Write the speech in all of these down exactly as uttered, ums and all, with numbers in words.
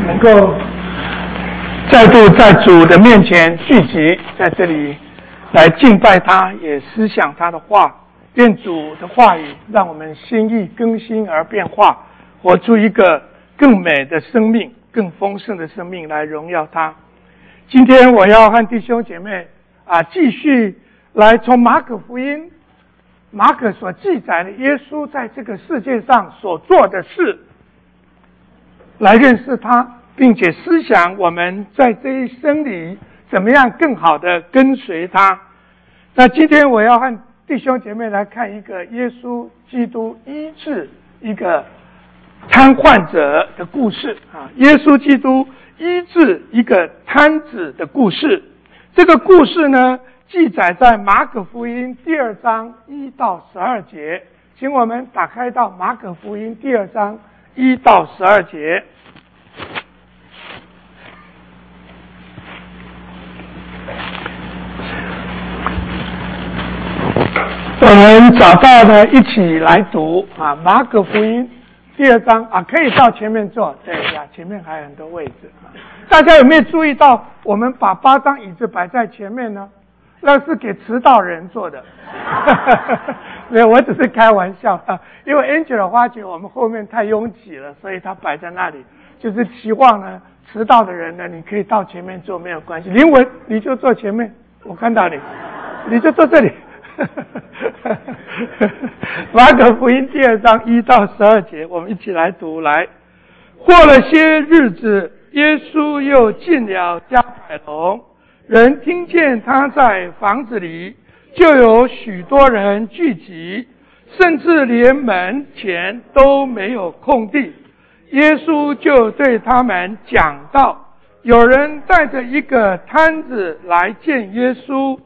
能够再度在主的面前聚集，在这里来敬拜他，也思想他的话。愿主的话语让我们心意更新而变化，活出一个更美的生命，更丰盛的生命来荣耀他。今天我要和弟兄姐妹啊，继续来从马可福音，马可所记载的耶稣在这个世界上所做的事，来认识他，并且思想我们在这一生里怎么样更好的跟随他。那今天我要和弟兄姐妹来看一个耶稣基督医治一个瘫痪者的故事啊，耶稣基督医治一个瘫子的故事。这个故事呢，记载在马可福音第二章一到十二节，请我们打开到马可福音第二章一到十二节。我们找到呢，一起来读啊，马可福音第二章啊，可以到前面坐。对呀，前面还有很多位置啊。大家有没有注意到，我们把八张椅子摆在前面呢？那是给迟到人坐的。没有，我只是开玩笑啊。因为 Angela 发觉我们后面太拥挤了，所以他摆在那里，就是期望呢，迟到的人呢，你可以到前面坐，没有关系。林文，你就坐前面，我看到你，你就坐这里。马可福音第二章一到十二节，我们一起来读。来，过了些日子，耶稣又进了迦百农，人听见他在房子里，就有许多人聚集，甚至连门前都没有空地。耶稣就对他们讲道。有人带着一个摊子来见耶稣，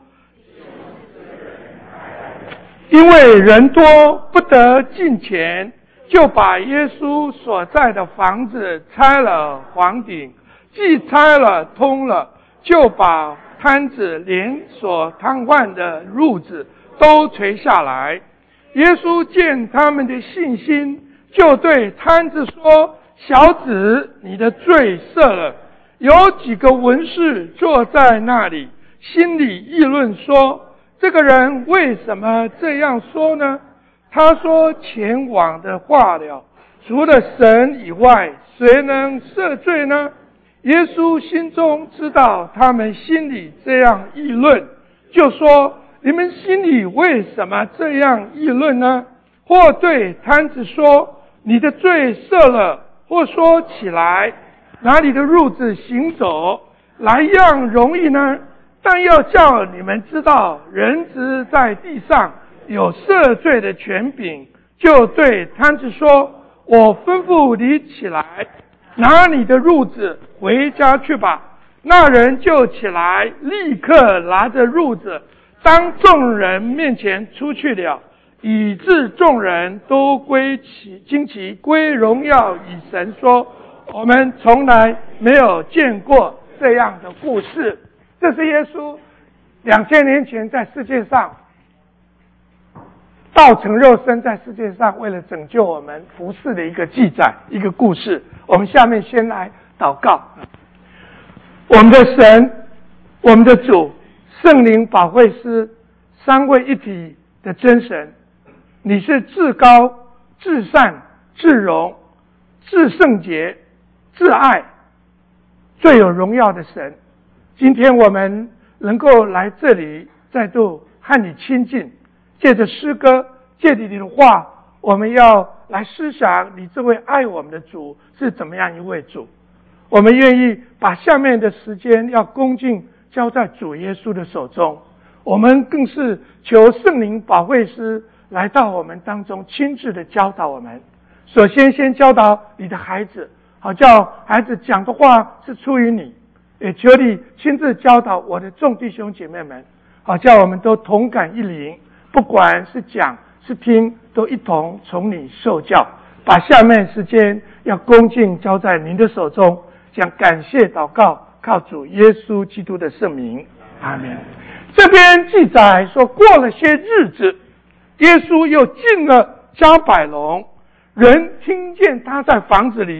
因为人多不得进前，就把耶稣所在的房子拆了房顶，既拆了通了，就把摊子连所瘫痪的褥子都垂下来。耶稣见他们的信心，就对摊子说：小子，你的罪赦了。有几个文士坐在那里，心里议论说：这个人为什么这样说呢？他说前往的话了，除了神以外，谁能赦罪呢？耶稣心中知道他们心里这样议论，就说：你们心里为什么这样议论呢？或对摊子说：你的罪赦了，或说起来，拿你的褥子行走，哪一样容易呢？但要叫你们知道，人子在地上有赦罪的权柄，就对摊子说：我吩咐你起来，拿你的褥子回家去吧。那人就起来，立刻拿着褥子，当众人面前出去了，以致众人都归其惊奇，归荣耀以神说：我们从来没有见过这样的故事。这是耶稣两千年前在世界上道成肉身，在世界上为了拯救我们服侍的一个记载，一个故事。我们下面先来祷告。我们的神，我们的主，圣灵保惠师，三位一体的真神，你是至高、至善、至荣、至圣洁、至爱、最有荣耀的神。今天我们能够来这里再度和你亲近，借着诗歌，借着你的话，我们要来思想你这位爱我们的主是怎么样一位主。我们愿意把下面的时间要恭敬交在主耶稣的手中。我们更是求圣灵保惠师来到我们当中，亲自的教导我们。首先先教导你的孩子，好叫孩子讲的话是出于你，也求你亲自教导我的众弟兄姐妹们，好叫我们都同感一灵，不管是讲是听，都一同从你受教。把下面时间要恭敬交在您的手中，将感谢祷告靠主耶稣基督的圣名，阿们。这边记载说，过了些日子，耶稣又进了迦百农，人听见他在房子里，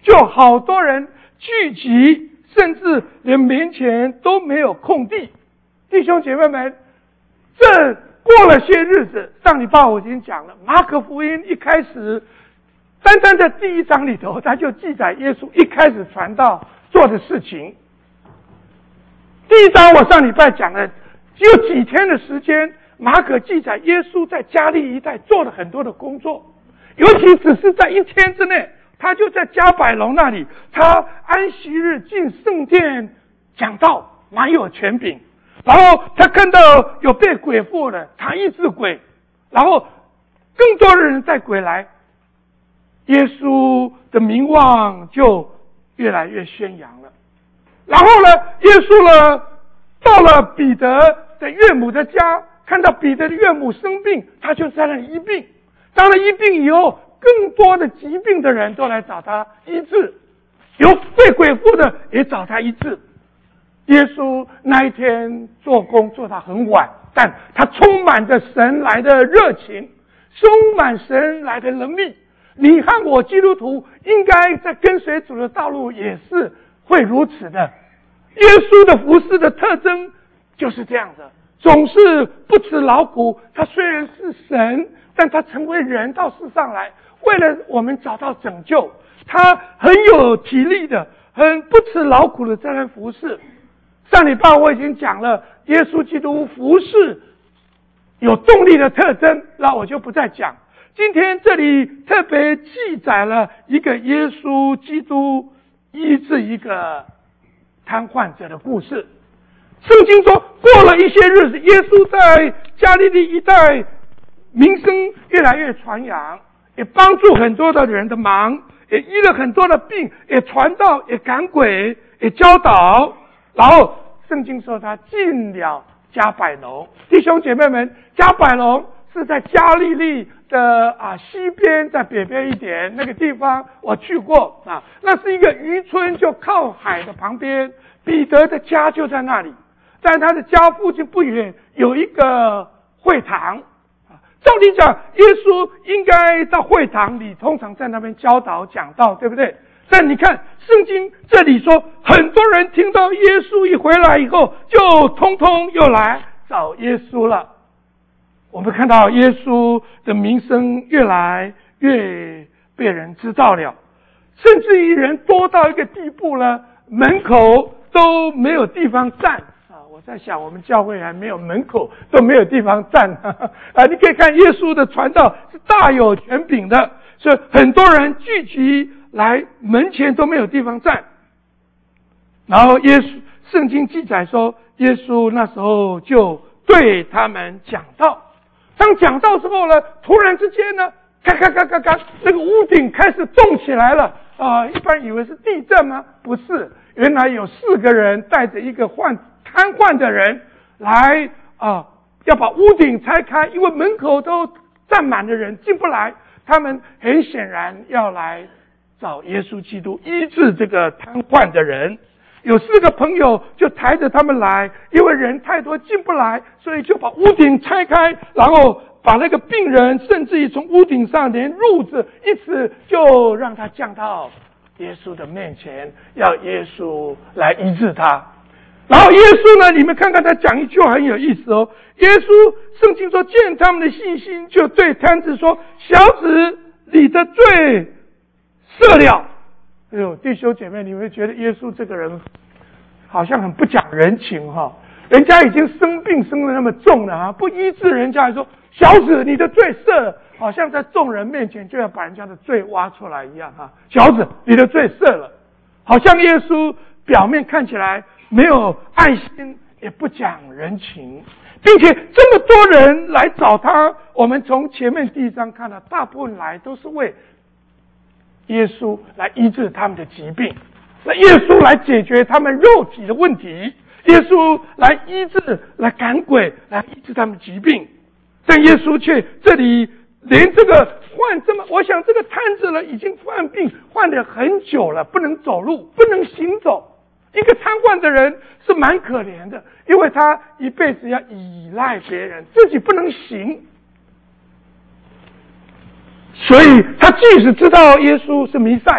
就好多人聚集，甚至连面前都没有空地。弟兄姐妹们，这过了些日子，上礼拜我已经讲了，马可福音一开始单单在第一章里头，他就记载耶稣一开始传道做的事情。第一章我上礼拜讲了，只有几天的时间，马可记载耶稣在加利一带做了很多的工作，尤其只是在一天之内，他就在加百农那里，他安息日进圣殿讲道，蛮有权柄。然后他看到有被鬼附的，他医治鬼，然后更多的人带鬼来，耶稣的名望就越来越宣扬了。然后呢，耶稣呢到了彼得的岳母的家，看到彼得的岳母生病，他就在那里医病。当了医病以后，更多的疾病的人都来找他医治，有被鬼附的也找他医治。耶稣那一天做工做到很晚，但他充满着神来的热情，充满神来的能力。你和我基督徒应该在跟随主的道路也是会如此的。耶稣的服事的特征就是这样的，总是不辞劳苦。他虽然是神，但他成为人到世上来，为了我们找到拯救，他很有体力的，很不辞劳苦的在那服事。上礼拜我已经讲了耶稣基督服事有动力的特征，那我就不再讲。今天这里特别记载了一个耶稣基督医治一个瘫痪者的故事。圣经说，过了一些日子，耶稣在加利利一带名声越来越传扬，也帮助很多的人的忙，也医了很多的病，也传道，也赶鬼，也教导。然后圣经说他进了加百农。弟兄姐妹们，加百农是在加利利的啊西边，在北边一点那个地方我去过啊，那是一个渔村，就靠海的旁边。彼得的家就在那里，在他的家附近不远有一个会堂啊。照理讲，耶稣应该到会堂里，通常在那边教导讲道，对不对？但你看圣经这里说，很多人听到耶稣一回来以后，就通通又来找耶稣了。我们看到耶稣的名声越来越被人知道了，甚至于人多到一个地步呢，门口都没有地方站啊！我在想，我们教会还没有门口都没有地方站啊！你可以看耶稣的传道是大有权柄的，所以很多人聚集来门前都没有地方站。然后耶稣圣经记载说，耶稣那时候就对他们讲道。当讲道之后呢，突然之间呢，咔咔咔咔咔，那个屋顶开始动起来了啊、呃！一般以为是地震吗？不是，原来有四个人带着一个患瘫痪的人来啊、呃，要把屋顶拆开，因为门口都站满了人进不来。他们很显然要来找耶稣基督医治这个瘫痪的人。有四个朋友就抬着他们来，因为人太多进不来，所以就把屋顶拆开，然后把那个病人甚至于从屋顶上连褥子一直就让他降到耶稣的面前，要耶稣来医治他。然后耶稣呢，你们看看他讲一句话很有意思哦。耶稣圣经说，见他们的信心，就对瘫子说，小子，你的罪赦了。哎呦，弟兄姐妹，你们觉得耶稣这个人好像很不讲人情哈、哦？人家已经生病生得那么重了啊，不医治人家还说小子你的罪赦了，好像在众人面前就要把人家的罪挖出来一样哈、啊。小子你的罪赦了，好像耶稣表面看起来没有爱心，也不讲人情，并且这么多人来找他。我们从前面第一章看到，大部分来都是为耶稣来医治他们的疾病，那耶稣来解决他们肉体的问题，耶稣来医治，来赶鬼，来医治他们疾病。但耶稣却这里连这个患这么，我想这个瘫子呢已经患病患了很久了，不能走路，不能行走。一个瘫痪的人是蛮可怜的，因为他一辈子要依赖别人，自己不能行。所以他即使知道耶稣是弥赛亚，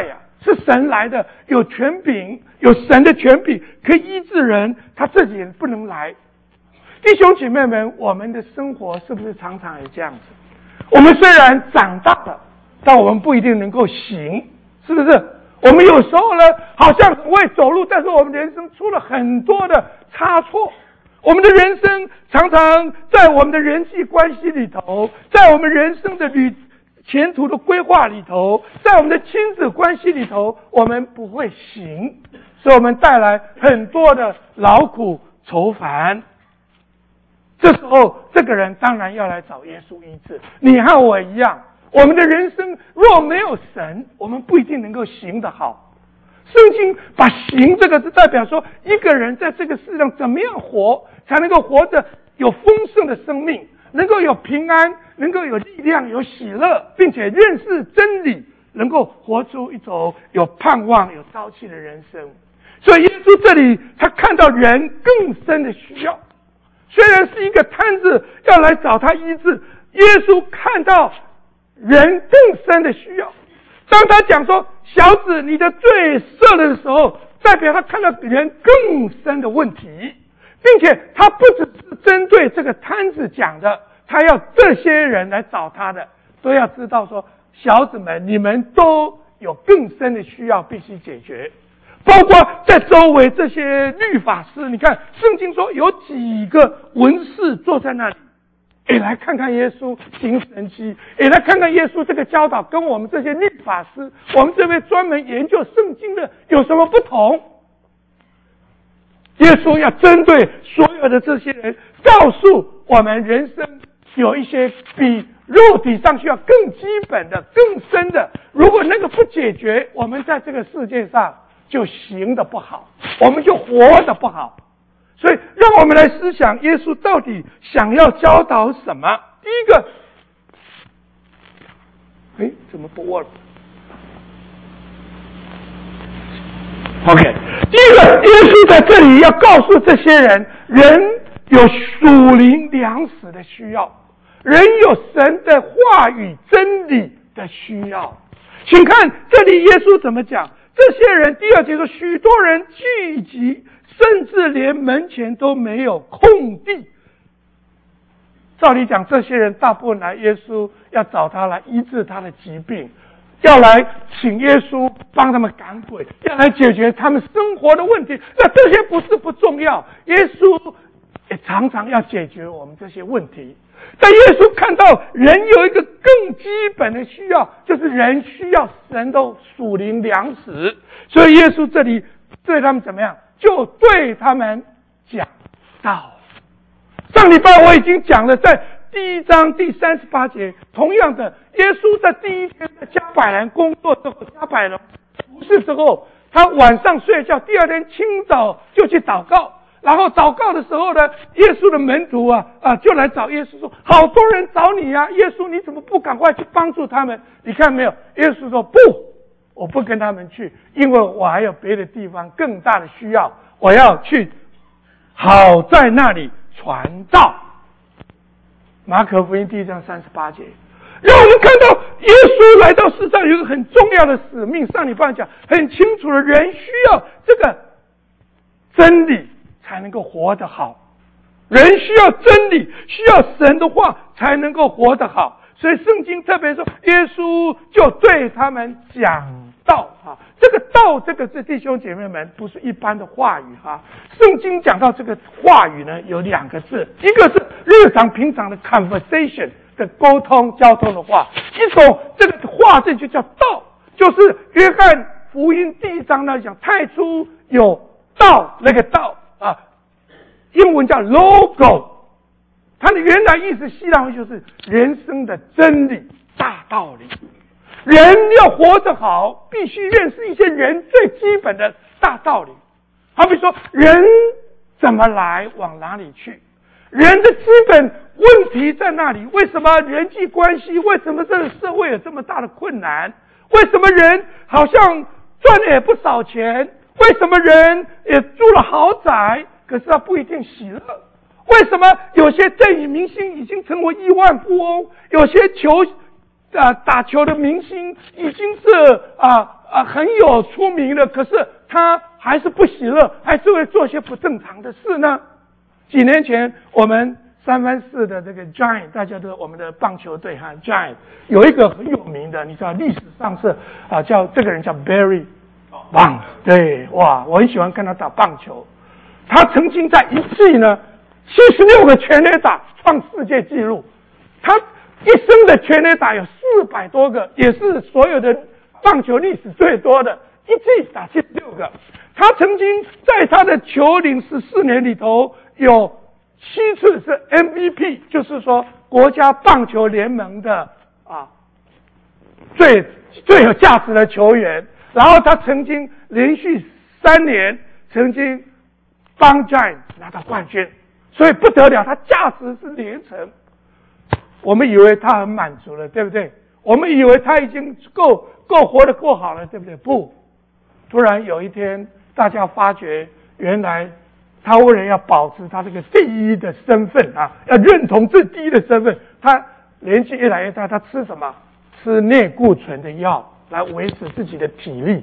是神来的，有权柄，有神的权柄可以医治人，他自己也不能来。弟兄姐妹们，我们的生活是不是常常也这样子？我们虽然长大了，但我们不一定能够行，是不是？我们有时候呢，好像很会走路，但是我们人生出了很多的差错。我们的人生常常在我们的人际关系里头，在我们人生的旅前途的规划里头，在我们的亲子关系里头，我们不会行，所以我们带来很多的劳苦愁烦。这时候这个人当然要来找耶稣医治。你和我一样，我们的人生若没有神，我们不一定能够行得好。圣经把行这个字代表说，一个人在这个世上怎么样活才能够活着有丰盛的生命，能够有平安，能够有力量，有喜乐，并且认识真理，能够活出一种有盼望有朝气的人生。所以耶稣这里他看到人更深的需要，虽然是一个摊子要来找他医治，耶稣看到人更深的需要。当他讲说小子你的罪赦了的时候，代表他看到人更深的问题，并且他不只是针对这个摊子讲的，他要这些人来找他的都要知道说，小子们你们都有更深的需要必须解决。包括在周围这些律法师，你看圣经说有几个文士坐在那里，也来看看耶稣行神迹，也来看看耶稣这个教导跟我们这些律法师，我们这位专门研究圣经的有什么不同。耶稣要针对所有的这些人，告诉我们人生有一些比肉体上需要更基本的更深的，如果那个不解决，我们在这个世界上就行得不好，我们就活得不好。所以让我们来思想耶稣到底想要教导什么。第一个，哎，怎么不 work？ OK， 第一个，耶稣在这里要告诉这些人，人有属灵粮食的需要，人有神的话语真理的需要。请看这里耶稣怎么讲，这些人，第二节说，许多人聚集，甚至连门前都没有空地。照理讲，这些人大部分来耶稣要找他来医治他的疾病，要来请耶稣帮他们赶鬼，要来解决他们生活的问题。那这些不是不重要，耶稣也常常要解决我们这些问题。但耶稣看到人有一个更基本的需要，就是人需要神的属灵粮食，所以耶稣这里对他们怎么样？就对他们讲道。上礼拜我已经讲了，在第一章第三十八节，同样的，耶稣在第一天在加百兰工作之后，加百兰服侍之后，他晚上睡觉，第二天清早就去祷告。然后祷告的时候呢，耶稣的门徒啊啊就来找耶稣说，好多人找你啊，耶稣你怎么不赶快去帮助他们？你看没有？耶稣说不，我不跟他们去，因为我还有别的地方更大的需要，我要去好在那里传道。马可福音第一章三十八节，让我们看到耶稣来到世上有一个很重要的使命。上礼拜讲很清楚的，人需要这个真理才能够活得好，人需要真理，需要神的话才能够活得好。所以圣经特别说，耶稣就对他们讲道啊，这个道这个字，弟兄姐妹们，不是一般的话语哈。圣经讲到这个话语呢，有两个字，一个是日常平常的 conversation 的沟通交通的话，一种这个话这就叫道，就是约翰福音第一章那讲太初有道，那个道啊，英文叫 logo， 它的原来意思希腊文就是人生的真理大道理。人要活得好，必须认识一些人最基本的大道理。好比说，人怎么来，往哪里去？人的基本问题在那里？为什么人际关系？为什么这个社会有这么大的困难？为什么人好像赚了也不少钱？为什么人也住了豪宅，可是他不一定喜乐？为什么有些电影明星已经成为亿万富翁，有些球啊打球的明星已经是啊啊很有出名的，可是他还是不喜乐，还是会做些不正常的事呢？几年前我们三藩市的这个 Giant， 大家都我们的棒球队哈 Giant 有一个很有名的，你知道历史上是啊叫这个人叫 Barry Bonds， 对，哇，我很喜欢看他打棒球。他曾经在一季呢七十六个全垒打创世界纪录，他一生的全垒打有四百多个，也是所有的棒球历史最多的，一季打七十六个。他曾经在他的球龄十四年里头有七次是 M V P， 就是说国家棒球联盟的啊最最有价值的球员。然后他曾经连续三年曾经帮 Giants 拿到冠军，所以不得了，他价值是连城。我们以为他很满足了，对不对？我们以为他已经够够活得够好了，对不对？不，突然有一天，大家发觉，原来他为了要保持他这个第一的身份啊，要认同这第一的身份，他年纪越来越大，他吃什么？吃类固醇的药来维持自己的体力。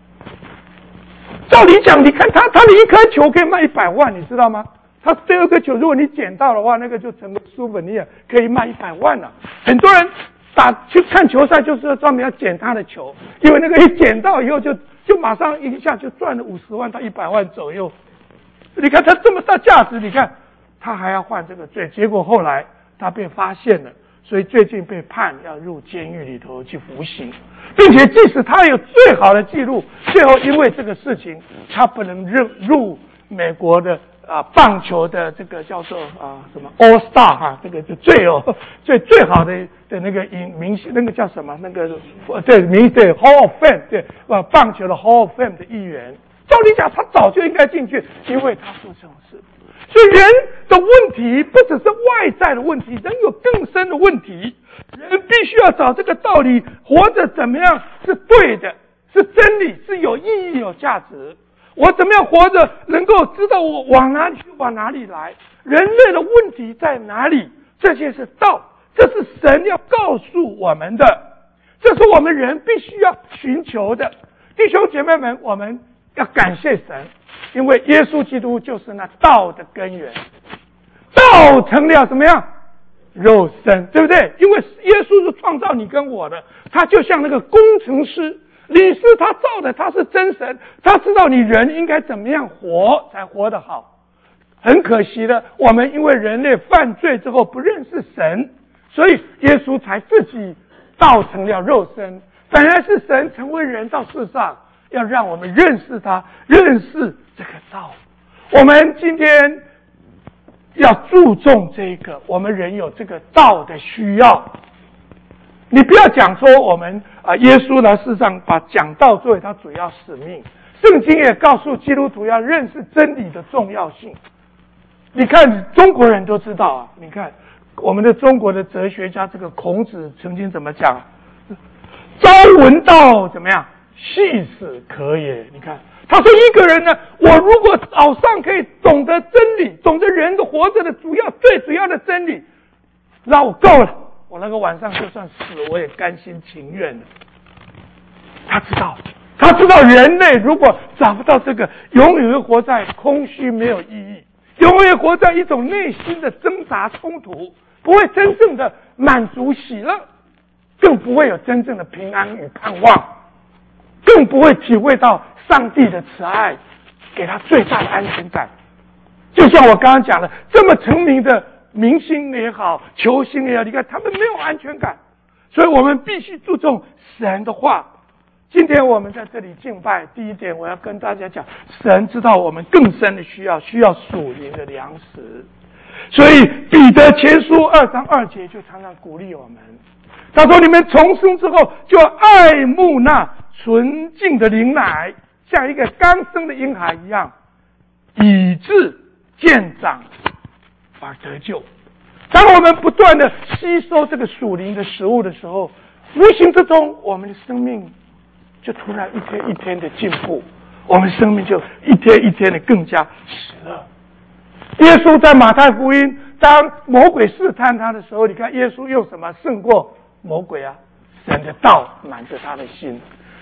照理讲，你看他他的一颗球可以卖一百万，你知道吗？他这二颗球，如果你捡到的话，那个就成为苏本尼尔，可以卖一百万了。很多人打去看球赛，就是专门要捡他的球，因为那个一捡到以后就，就就马上一下就赚了五十万到一百万左右。你看他这么大价值，你看他还要犯这个罪，结果后来他被发现了，所以最近被判要入监狱里头去服刑，并且即使他有最好的记录，最后因为这个事情，他不能入入美国的啊棒球的这个叫做啊什么 All Star 哈、啊，这个就最有最最好的的那个明明星，那个叫什么？那个对明对 Hall of Fame 对啊棒球的 Hall of Fame 的一员。照理讲，他早就应该进去，因为他做这种事。所以人的问题不只是外在的问题，人有更深的问题。人必须要找这个道理，活着怎么样是对的，是真理，是有意义、有价值。我怎么样活着，能够知道我往哪里去，往哪里来？人类的问题在哪里？这些是道，这是神要告诉我们的，这是我们人必须要寻求的。弟兄姐妹们，我们要感谢神，因为耶稣基督就是那道的根源。道成了怎么样？肉身，对不对？因为耶稣是创造你跟我的，他就像那个工程师，你是他造的，他是真神，他知道你人应该怎么样活才活得好。很可惜的，我们因为人类犯罪之后不认识神，所以耶稣才自己道成了肉身。本来是神成为人到世上，要让我们认识他，认识这个道。我们今天要注重这个，我们人有这个道的需要。你不要讲说我们啊，耶稣来世上把讲道作为他主要使命。圣经也告诉基督徒要认识真理的重要性。你看中国人都知道啊，你看我们的中国的哲学家这个孔子曾经怎么讲？朝闻道怎么样？夕死可也。你看他说一个人呢，我如果早上可以懂得真理，懂得人的活着的主要最主要的真理，那我够了，我那个晚上就算死我也甘心情愿的。他知道他知道人类如果找不到这个，永远会活在空虚没有意义，永远活在一种内心的挣扎冲突，不会真正的满足喜乐，更不会有真正的平安与盼望，更不会体会到上帝的慈爱给他最大的安全感。就像我刚刚讲的，这么成名的明星也好，球星也好，你看他们没有安全感，所以我们必须注重神的话。今天我们在这里敬拜，第一点我要跟大家讲，神知道我们更深的需要，需要属灵的粮食。所以彼得前书二章二节就常常鼓励我们，他说你们重生之后就要爱慕那纯净的灵奶，像一个刚生的婴孩一样，以致渐长而得救。当我们不断的吸收这个属灵的食物的时候，无形之中我们的生命就突然一天一天的进步，我们生命就一天一天的更加喜乐。耶稣在马太福音，当魔鬼试探他的时候，你看耶稣用什么胜过魔鬼啊？神的道满着他的心。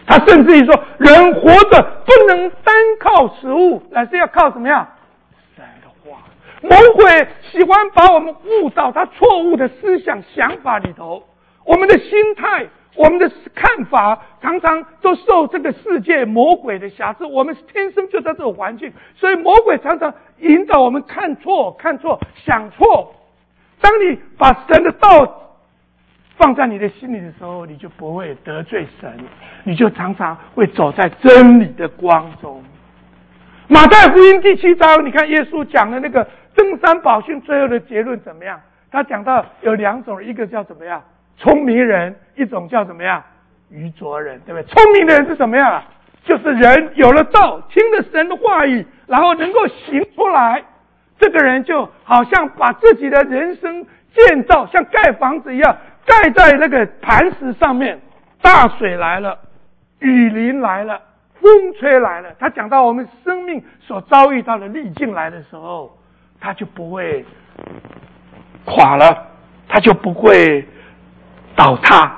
他甚至于说，人活着不能单靠食物，乃是要靠什么样？神的话。魔鬼喜欢把我们误导他错误的思想想法里头，我们的心态，我们的看法常常都受这个世界魔鬼的辖制，我们天生就在这个环境，所以魔鬼常常引导我们看错看错想错。当你把神的道放在你的心里的时候，你就不会得罪神，你就常常会走在真理的光中。马太福音第七章，你看耶稣讲的那个登山宝训最后的结论怎么样？他讲到有两种，一个叫怎么样？聪明人，一种叫怎么样？愚拙人，对不对？聪明的人是怎么样啊？就是人有了道，听了神的话语，然后能够行出来，这个人就好像把自己的人生建造像盖房子一样，盖在那个磐石上面。大水来了，雨淋来了，风吹来了，他讲到我们生命所遭遇到的逆境来的时候，他就不会垮了，他就不会倒塌。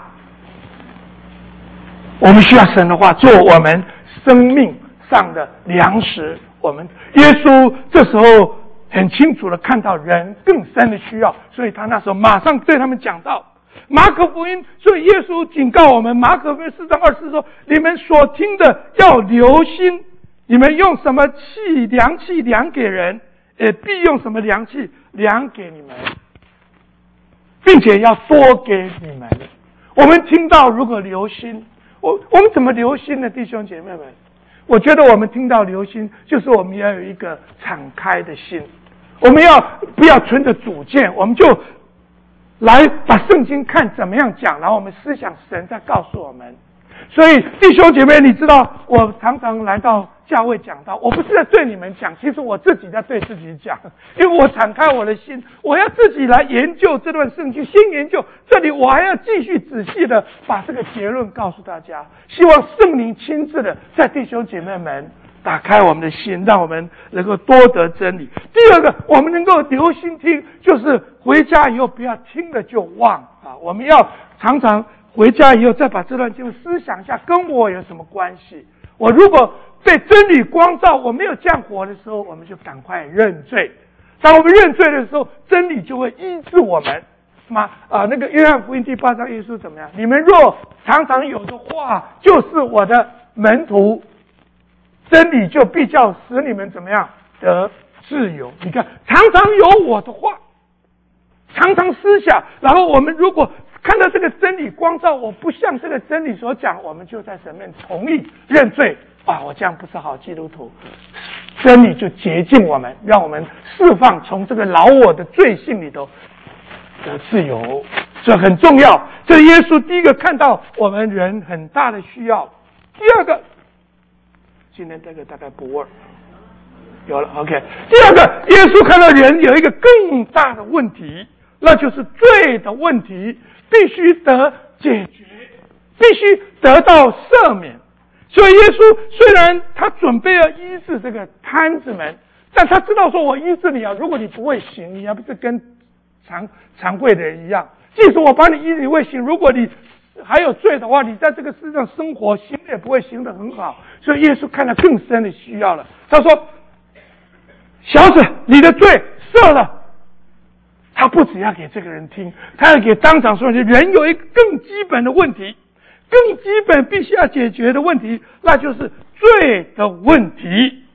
我们需要神的话做我们生命上的粮食。我们耶稣这时候很清楚的看到人更深的需要，所以他那时候马上对他们讲到马可福音。所以耶稣警告我们，马可福音四章二十四说，你们所听的要留心，你们用什么器量器量给人，也必用什么量器量给你们，并且要多给你们。我们听到如果留心，我我们怎么留心呢？弟兄姐妹们，我觉得我们听到留心，就是我们要有一个敞开的心，我们要不要存着主见，我们就来把圣经看怎么样讲，然后我们思想神在告诉我们。所以弟兄姐妹，你知道我常常来到教会讲道，我不是在对你们讲，其实我自己在对自己讲，因为我敞开我的心，我要自己来研究这段圣经，先研究这里，我还要继续仔细的把这个结论告诉大家。希望圣灵亲自的在弟兄姐妹们打开我们的心，让我们能够多得真理。第二个，我们能够留心听，就是回家以后不要听了就忘啊！我们要常常回家以后再把这段经文思想一下，跟我有什么关系？我如果被真理光照，我没有降火的时候，我们就赶快认罪。当我们认罪的时候，真理就会医治我们。嘛啊，那个约翰福音第八章，耶稣怎么样？你们若常常有的话，就是我的门徒，真理就必叫使你们怎么样得自由。你看，常常有我的话，常常思想，然后我们如果看到这个真理光照，我不像这个真理所讲，我们就在神面同意认罪啊！我这样不是好基督徒。真理就洁净我们，让我们释放从这个老我的罪性里头得自由，这很重要。这耶稣第一个看到我们人很大的需要。第二个，今天这个大概不 work， 有了 OK。第二个，耶稣看到人有一个更大的问题，那就是罪的问题，必须得解决，必须得到赦免。所以耶稣虽然他准备要医治这个瘫子们，但他知道说，我医治你啊，如果你不会行，你还不是跟常常贵的人一样。即使我把你医治你会行，如果你还有罪的话，你在这个世上生活行也不会行得很好。所以耶稣看到更深的需要了，他说，小子，你的罪赦了。他不只要给这个人听，他要给当场说，人有一个更基本的问题，更基本必须要解决的问题，那就是罪的问题。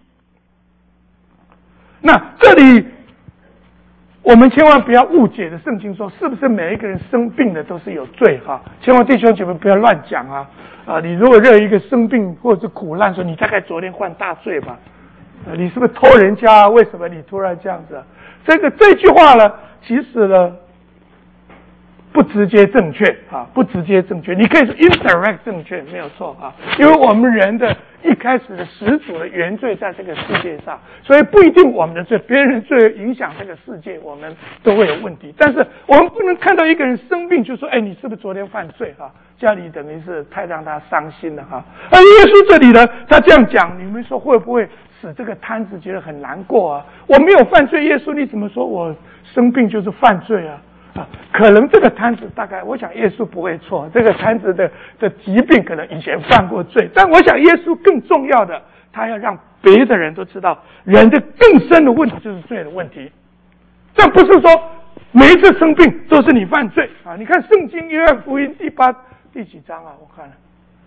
那这里我们千万不要误解的圣经说，是不是每一个人生病的都是有罪哈？千万弟兄姐妹不要乱讲啊！啊，你如果认为一个生病或者是苦难，说你大概昨天犯大罪吧？啊，你是不是偷人家？为什么你突然这样子啊？这个这句话呢，其实呢不直接正确啊，不直接正确。你可以说 indirect 正确，没有错啊，因为我们人的一开始的始祖的原罪在这个世界上，所以不一定我们的罪，别人的罪影响这个世界，我们都会有问题。但是我们不能看到一个人生病就说，哎，你是不是昨天犯罪啊？家里等于是太让他伤心了哈。而耶稣这里呢，他这样讲，你们说会不会使这个摊子觉得很难过啊？我没有犯罪，耶稣你怎么说我生病就是犯罪啊？ 啊，可能这个摊子大概，我想耶稣不会错，这个摊子的的疾病可能以前犯过罪，但我想耶稣更重要的，他要让别的人都知道，人的更深的问题就是罪的问题。这不是说每一次生病都是你犯罪啊！你看圣经约翰福音第八第几章啊？我看了。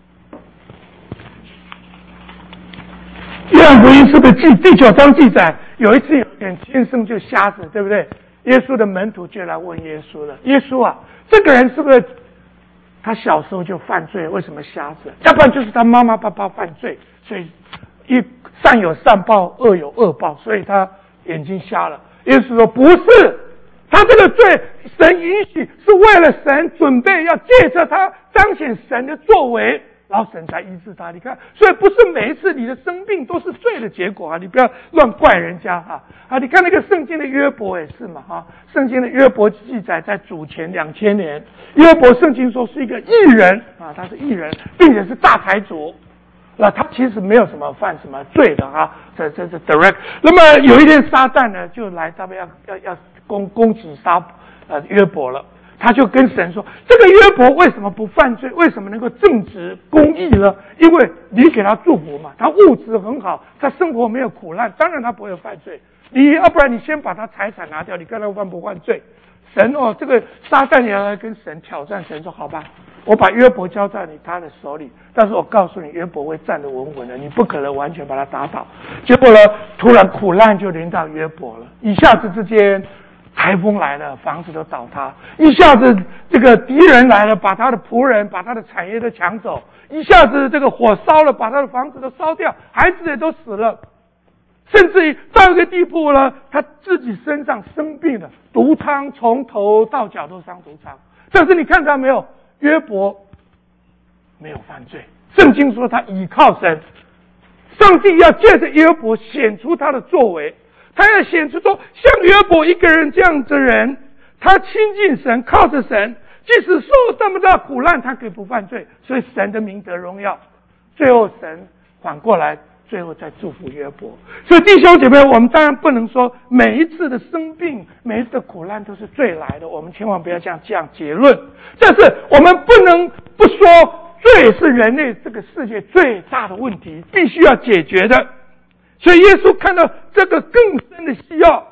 约翰福音是不是记第九章记载，有一次有人天生就瞎子，对不对？耶稣的门徒就来问耶稣了：耶稣啊，这个人是不是他小时候就犯罪？为什么瞎子？要不然就是他妈妈爸爸犯罪，所以一善有善报，恶有恶报，所以他眼睛瞎了。耶稣说不是，他这个罪神允许是为了神准备要借着他彰显神的作为，然后神才医治他。你看，所以不是每一次你的生病都是罪的结果啊！你不要乱怪人家啊！啊，你看那个圣经的约伯也是嘛啊！圣经的约伯记载在主前两千年，约伯圣经说是一个义人啊，他是义人，并且是大财主。那他其实没有什么犯什么罪的啊，这这这 direct。那么有一天撒旦呢就来，他们要要要攻攻击杀呃约伯了。他就跟神说：“这个约伯为什么不犯罪？为什么能够正直公义呢？因为你给他祝福嘛，他物质很好，他生活没有苦难，当然他不会犯罪。你要不然你先把他财产拿掉，你看他犯不犯罪？”神哦，这个撒旦也来跟神挑战，神说：“好吧。”我把约伯交在你他的手里，但是我告诉你，约伯会站得稳稳的，你不可能完全把他打倒。结果呢，突然苦难就临到约伯了，一下子之间台风来了，房子都倒塌；一下子这个敌人来了，把他的仆人、把他的产业都抢走；一下子这个火烧了，把他的房子都烧掉，孩子也都死了。甚至于到一个地步呢，他自己身上生病了，毒疮从头到脚都伤毒疮。但是你看到没有？约伯没有犯罪，圣经说他倚靠神，上帝要借着约伯显出他的作为，他要显出说，像约伯一个人这样的人，他亲近神，靠着神，即使受这么大苦难，他可以不犯罪，所以神的名得荣耀。最后神反过来，最后再祝福约伯。所以弟兄姐妹，我们当然不能说每一次的生病，每一次的苦难都是罪来的，我们千万不要这样这样结论。但是我们不能不说，罪是人类这个世界最大的问题，必须要解决的。所以耶稣看到这个更深的需要，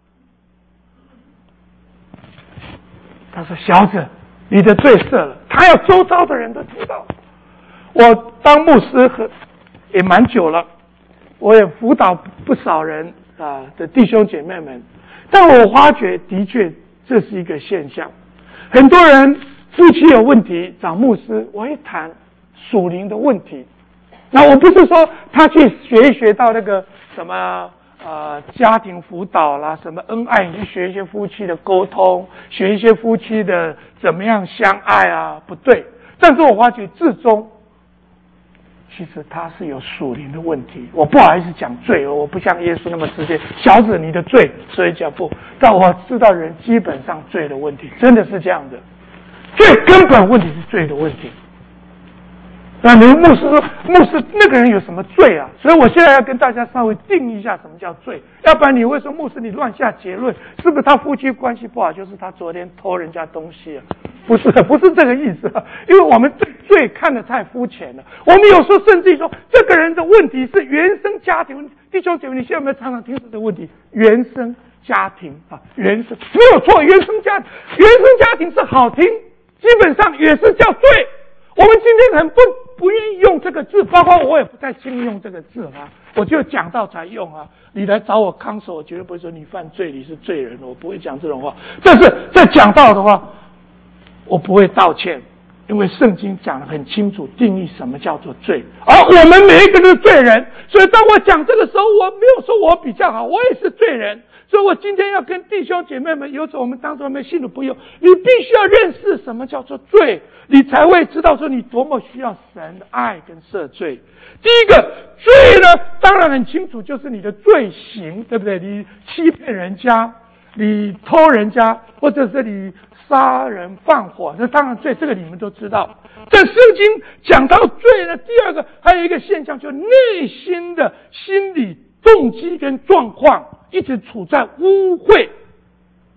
他说：“小子，你的罪赦了。”他要周遭的人都知道。我当牧师和也蛮久了，我也辅导不少人啊的弟兄姐妹们，但我发觉的确这是一个现象。很多人夫妻有问题找牧师，我一谈属灵的问题。那我不是说他去学一学到那个什么呃家庭辅导啦，什么恩爱，你去学一些夫妻的沟通，学一些夫妻的怎么样相爱啊，不对。但是我发觉至终其实他是有属灵的问题。我不好意思讲罪，我不像耶稣那么直接，小子你的罪，所以讲不。但我知道人基本上罪的问题真的是这样的，最根本问题是罪的问题。那你牧师说，牧师那个人有什么罪啊？所以我现在要跟大家稍微定义一下什么叫罪，要不然你会说牧师你乱下结论，是不是他夫妻关系不好，就是他昨天偷人家东西啊？不是，不是这个意思啊，因为我们对罪看得太肤浅了。我们有时候甚至于说，这个人的问题是原生家庭。弟兄姐妹，你现在有没有常常听这个问题？原生家庭啊，原生没有错，原生家原生家庭是好听，基本上也是叫罪。我们今天很不不愿意用这个字，包括我也不太轻用这个字啊，我就讲到才用啊。你来找我康手，我绝对不会说你犯罪，你是罪人，我不会讲这种话。但是在讲到的话，我不会道歉，因为圣经讲得很清楚，定义什么叫做罪，而我们每一个都是罪人。所以当我讲这个时候，我没有说我比较好，我也是罪人。所以我今天要跟弟兄姐妹们，有时候我们当中没信主朋友，你必须要认识什么叫做罪，你才会知道说你多么需要神的爱跟赦罪。第一个罪呢，当然很清楚，就是你的罪行，对不对？你欺骗人家，你偷人家，或者是你杀人放火，这当然罪，这个你们都知道。在圣经讲到罪呢，第二个还有一个现象，就是内心的心理动机跟状况一直处在污秽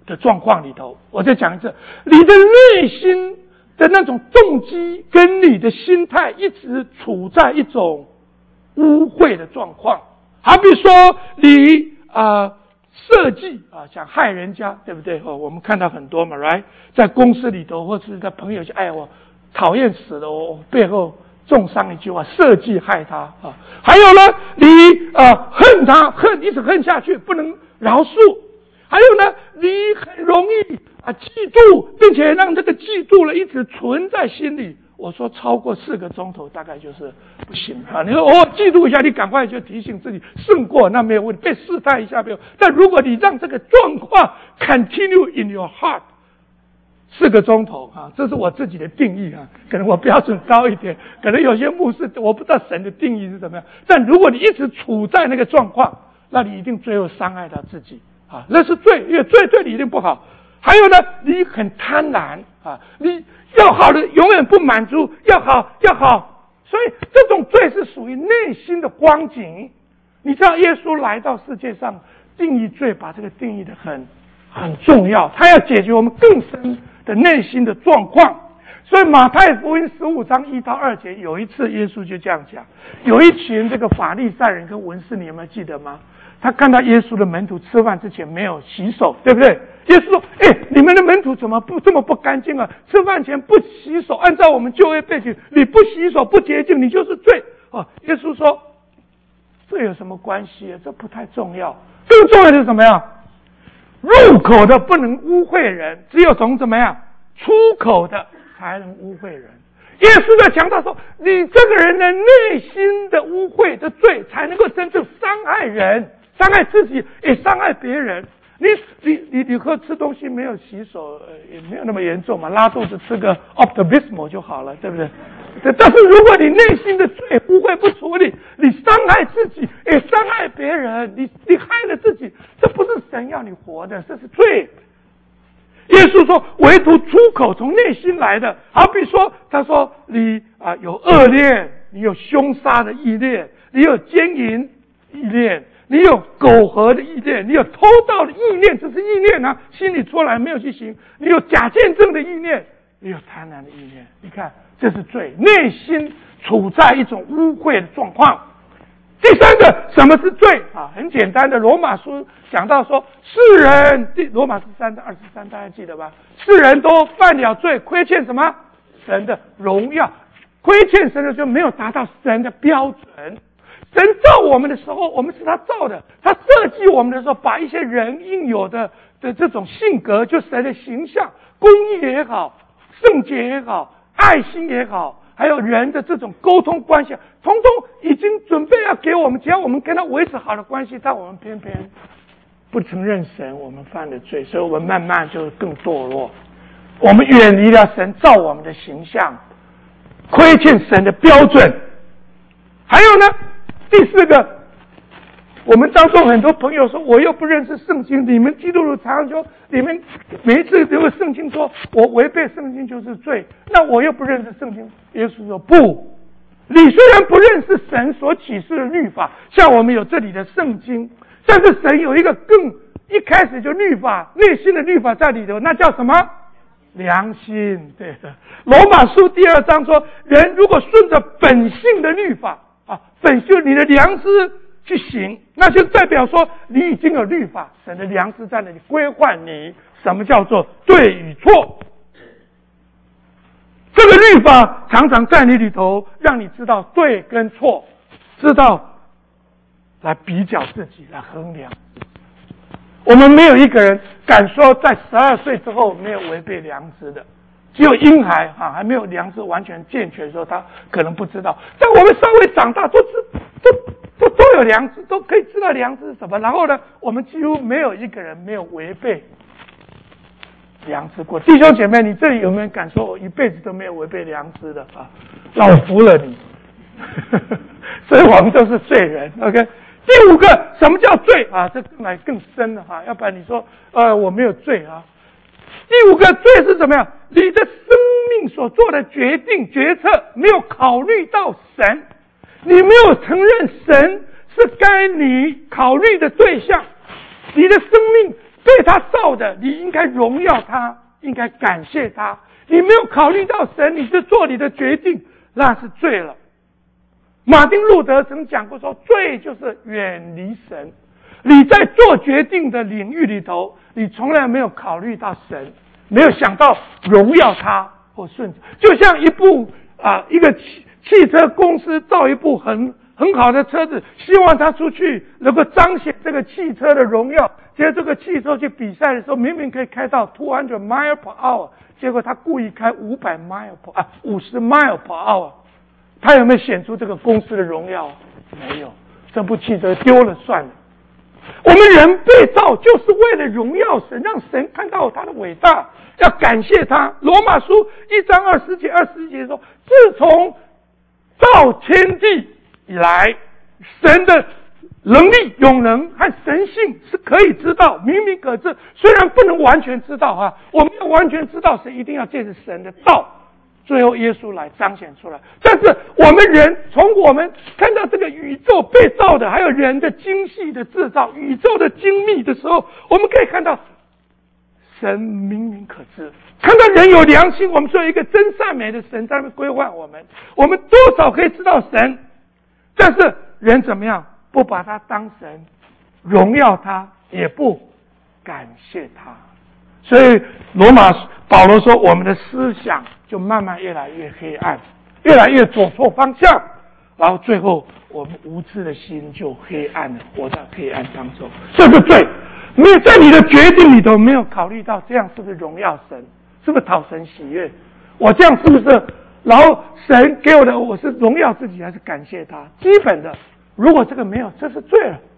的状况里头。我再讲一次，你的内心的那种动机跟你的心态一直处在一种污秽的状况。好比说你啊、呃、设计啊想害人家，对不对？哦，我们看到很多嘛 ，right？ 在公司里头或是在朋友圈，哎呀我讨厌死了，我背后重伤一句话，设计害他啊。还有呢，你呃恨他，恨一直恨下去，不能饶恕。还有呢，你很容易啊嫉妒，并且让这个嫉妒了一直存在心里。我说超过四个钟头大概就是不行啊！你说我、哦、嫉妒一下，你赶快就提醒自己胜过，那没有问题，被试探一下没有。但如果你让这个状况 continue in your heart 四个钟头啊，这是我自己的定义啊，可能我标准高一点，可能有些牧师我不知道神的定义是怎么样。但如果你一直处在那个状况，那你一定最后伤害到自己啊，那是罪，因为罪对你一定不好。还有呢，你很贪婪啊，你要好的永远不满足，要好要好，所以这种罪是属于内心的光景。你知道耶稣来到世界上定义罪，把这个定义的很很重要，他要解决我们更深的内心的状况。所以马太福音十五章一到二节，有一次耶稣就这样讲，有一群这个法利赛人跟文士，你有没有记得吗？他看到耶稣的门徒吃饭之前没有洗手，对不对？耶稣说：“哎，你们的门徒怎么不这么不干净啊？吃饭前不洗手，按照我们旧约背景，你不洗手不洁净，你就是罪。”哦，耶稣说：“这有什么关系啊？这不太重要。更重要的是什么呀？入口的不能污秽人，只有从怎么样出口的才能污秽人。”耶稣在强调说，你这个人的内心的污秽的罪，才能够真正伤害人，伤害自己，也伤害别人。你你你你喝吃东西没有洗手，呃，也没有那么严重嘛，拉肚子吃个 Optimismo 就好了，对不对？但是如果你内心的罪污秽不处理，你伤害自己，也伤害别人，你你害了自己，这不是神要你活的，这是罪。耶稣说，唯独出口从内心来的，好比说，他说你啊、呃、有恶念，你有凶杀的意念，你有奸淫意念，你有苟合的意念，你有偷盗的意念，这是意念啊，心里出来没有去行。你有假见证的意念，你有贪婪的意念，你看这是罪，内心处在一种污秽的状况。第三个，什么是罪啊？很简单的，罗马书讲到说，世人，罗马十三到二十三，大家记得吧？世人都犯了罪，亏欠什么？神的荣耀，亏欠神的就没有达到神的标准。神造我们的时候，我们是他造的，他设计我们的时候，把一些人应有的的这种性格，就神的形象，公义也好，圣洁也好，爱心也好，还有人的这种沟通关系，统统已经准备要给我们，只要我们跟他维持好的关系，但我们偏偏不承认神，我们犯了罪，所以我们慢慢就更堕落，我们远离了神造我们的形象，亏欠神的标准。还有呢，第四个，我们当中很多朋友说，我又不认识圣经，你们基督徒常常说，你们每一次这个圣经说我违背圣经就是罪，那我又不认识圣经。耶稣说不，你虽然不认识神所启示的律法，像我们有这里的圣经，但是神有一个更一开始就律法，内心的律法在里头，那叫什么？良心。对的，罗马书第二章说，人如果顺着本性的律法啊，本性你的良知去行，那就代表说你已经有律法，神的良知在那里规范你什么叫做对与错。这个律法常常在你里头让你知道对跟错，知道来比较自己，来衡量。我们没有一个人敢说在十二岁之后没有违背良知的，只有婴孩啊还没有良知完全健全的时候，他可能不知道。但我们稍微长大，都知都都都有良知，都可以知道良知是什么。然后呢，我们几乎没有一个人没有违背良知过。弟兄姐妹，你这里有没有敢说我一辈子都没有违背良知的啊？老服了你。所以我们都是罪人。 OK， 第五个，什么叫罪啊？这更来更深了哈，要不然你说呃我没有罪啊。第五个罪是怎么样？你的生命所做的决定决策没有考虑到神，你没有承认神是该你考虑的对象，你的生命被他造的，你应该荣耀他，应该感谢他。你没有考虑到神，你就做你的决定，那是罪了。马丁路德曾讲过说，罪就是远离神。你在做决定的领域里头，你从来没有考虑到神，没有想到荣耀他或顺从。就像一部啊，一个汽汽车公司造一部很很好的车子，希望他出去能够彰显这个汽车的荣耀。结果这个汽车去比赛的时候，明明可以开到二百 mile per hour， 结果他故意开五百 mile per 啊五十 mile per hour。他有没有显出这个公司的荣耀？没有，这部汽车丢了算了。我们人被造就是为了荣耀神，让神看到他的伟大，要感谢他。罗马书一章二十节、二十一节说，自从造天地以来，神的能力、永能和神性是可以知道，明明可知。虽然不能完全知道啊，我们要完全知道神，一定要借着神的道。最后耶稣来彰显出来。但是我们人从我们看到这个宇宙被造的，还有人的精细的制造，宇宙的精密的时候，我们可以看到神明明可知，看到人有良心，我们说有一个真善美的神在那规划我们，我们多少可以知道神。但是人怎么样？不把他当神，荣耀他，也不感谢他。所以罗马保罗说，我们的思想就慢慢越来越黑暗，越来越走错方向，然后最后我们无知的心就黑暗了，活在黑暗当中。这是罪，没有在你的决定里头没有考虑到这样是不是荣耀神，是不是讨神喜悦？我这样是不是？然后神给我的，我是荣耀自己还是感谢他？基本的，如果这个没有，这是罪了。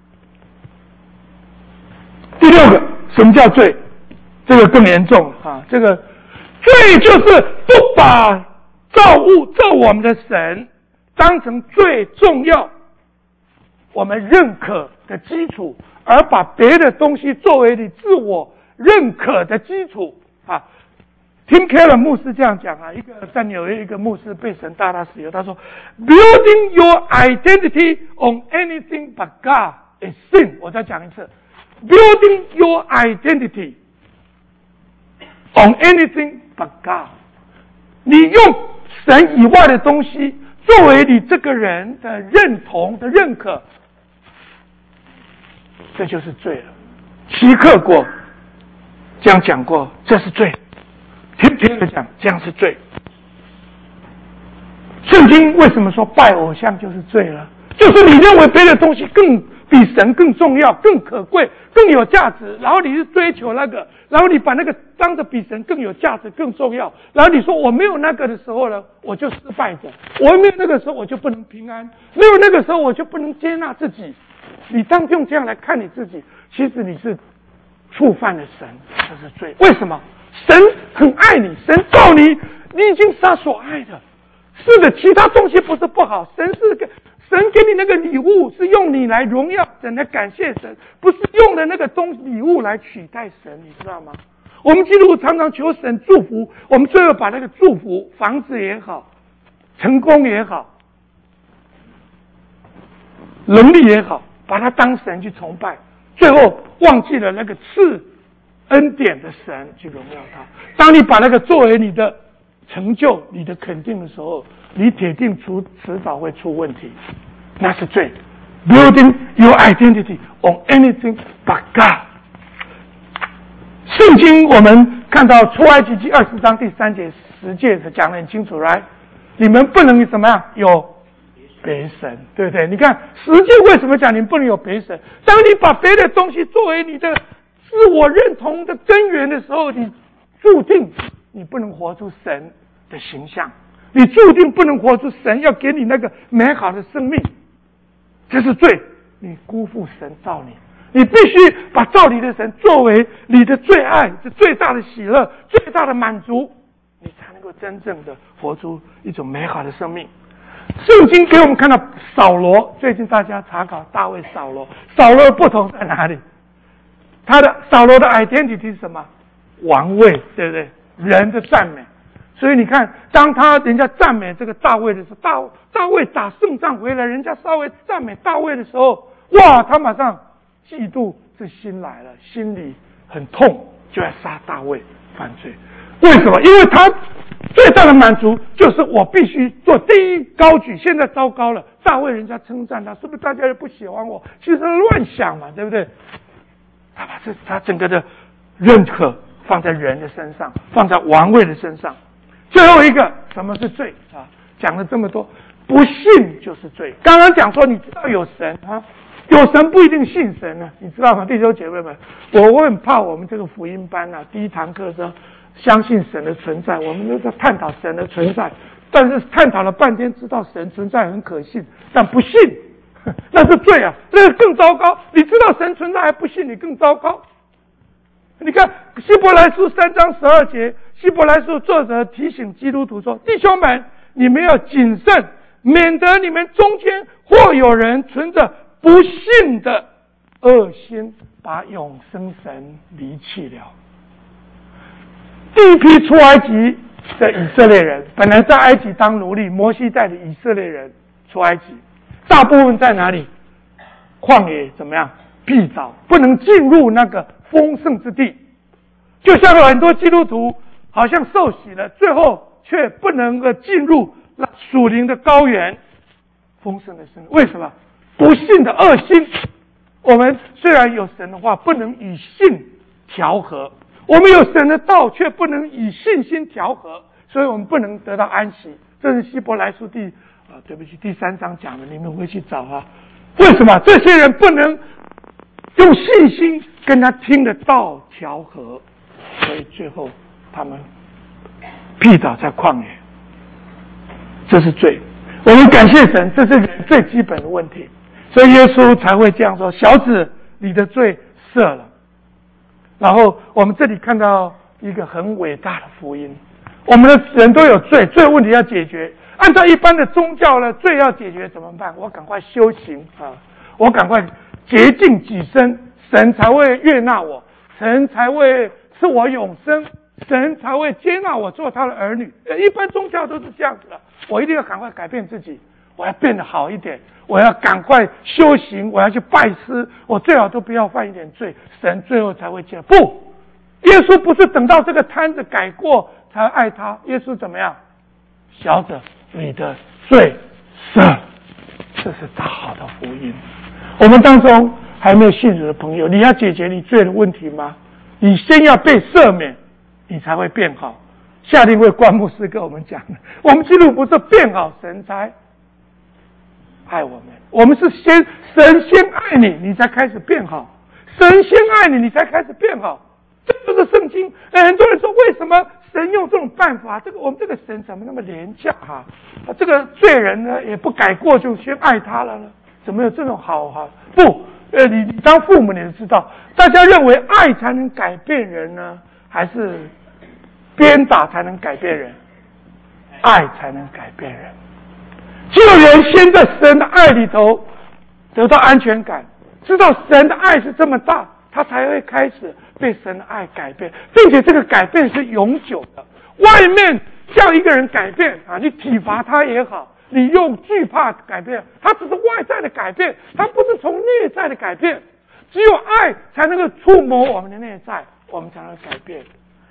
第六个，什么叫罪？这个更严重啊！这个罪就是不把造物造我们的神当成最重要我们认可的基础，而把别的东西作为你自我认可的基础啊。Tim Keller 牧师这样讲啊，一个在纽约一个牧师被神大大使用，他说 ：“Building your identity on anything but God is sin。”我再讲一次 ：“Building your identity on anything but God。”你用神以外的东西作为你这个人的认同的认可，这就是罪了。齐克果这样讲过，这是罪。听听的讲，这样是罪。圣经为什么说拜偶像就是罪了？就是你认为别的东西更比神更重要、更可贵、更有价值，然后你是追求那个，然后你把那个当着比神更有价值、更重要，然后你说我没有那个的时候呢，我就失败者；我没有那个时候，我就不能平安；没有那个时候，我就不能接纳自己。你当用这样来看你自己，其实你是触犯了神，这是罪。为什么？神很爱你，神造你，你已经是他所爱的。是的，其他东西不是不好，神是个神给你那个礼物，是用你来荣耀神、来感谢神，不是用的那个东礼物来取代神，你知道吗？我们基督徒常常求神祝福，我们最后把那个祝福，房子也好，成功也好，能力也好，把它当神去崇拜，最后忘记了那个赐恩典的神去荣耀他。当你把那个作为你的成就、你的肯定的时候，你铁定出迟早会出问题，那是罪。Building your identity on anything but God。圣经我们看到出埃及记二十章第三节、十节讲得很清楚，来，你们不能怎么样有别神，对不对？你看十诫为什么讲你们不能有别神？当你把别的东西作为你的自我认同的根源的时候，你注定你不能活出神的形象，你注定不能活出神要给你那个美好的生命，这是罪。你辜负神造你，你必须把造你的神作为你的最爱，是最大的喜乐、最大的满足，你才能够真正的活出一种美好的生命。圣经给我们看到扫罗，最近大家查考大卫扫罗，扫罗的不同在哪里？他的扫罗的 identity 是什么？王位，对不对？人的赞美。所以你看，当他人家赞美这个大卫的时候，大大卫打胜仗回来，人家稍微赞美大卫的时候，哇，他马上嫉妒这心来了，心里很痛，就要杀大卫犯罪。为什么？因为他最大的满足就是我必须做第一高举。现在糟糕了，大卫人家称赞他，是不是大家又不喜欢我？其实乱想嘛，对不对？他把这他整个的认可放在人的身上，放在王位的身上。最后一个，什么是罪啊？讲了这么多，不信就是罪。刚刚讲说，你知道有神啊，有神不一定信神啊，你知道吗？弟兄姐妹们，我我很怕我们这个福音班啊，第一堂课说相信神的存在，我们都在探讨神的存在，但是探讨了半天，知道神存在很可信，但不信，那是罪啊，那是更糟糕。你知道神存在还不信，你更糟糕。你看希伯来书三章十二节，希伯来书作者提醒基督徒说：弟兄们，你们要谨慎，免得你们中间或有人存着不信的恶心，把永生神离弃了。第一批出埃及的以色列人，本来在埃及当奴隶，摩西带的以色列人出埃及，大部分在哪里？旷野怎么样？僻沼，不能进入那个丰盛之地。就像有很多基督徒好像受洗了，最后却不能够进入那属灵的高原丰盛的生命。为什么？不信的恶心。我们虽然有神的话，不能与信调和，我们有神的道，却不能以信心调和，所以我们不能得到安息。这是希伯来书第啊，对不起，第三章讲的，你们回去找啊。为什么这些人不能用信心跟他听的道调和？所以最后他们僻沼在旷野，这是罪。我们感谢神，这是人最基本的问题，所以耶稣才会这样说：小子，你的罪赦了。然后我们这里看到一个很伟大的福音，我们的人都有罪，罪问题要解决。按照一般的宗教呢，罪要解决怎么办？我赶快修行啊，我赶快洁净己身，神才会悦纳我，神才会赐我永生，神才会接纳我做他的儿女。一般宗教都是这样子的，我一定要赶快改变自己，我要变得好一点，我要赶快修行，我要去拜师，我最好都不要犯一点罪，神最后才会接纳。不，耶稣不是等到这个摊子改过才爱他，耶稣怎么样？小子，你的罪赦了，这是大好的福音。我们当中还没有信主的朋友，你要解决你罪的问题吗？你先要被赦免，你才会变好。下令会关牧师跟我们讲的，我们基督不是变好神才爱我们，我们是先神先爱你，你才开始变好。神先爱你，你才开始变好。这就是圣经。很多人说，为什么神用这种办法？这个我们这个神怎么那么廉价哈、啊？这个罪人呢也不改过就先爱他了呢？怎么有这种好哈？不，呃，你你当父母你就知道，大家认为爱才能改变人呢，还是鞭打才能改变人？爱才能改变人。只有人先在神的爱里头得到安全感，知道神的爱是这么大，他才会开始被神的爱改变，并且这个改变是永久的。外面叫一个人改变啊，你体罚他也好，你用惧怕改变，他只是外在的改变，他不是从内在的改变。只有爱才能够触摸我们的内在，我们才能改变。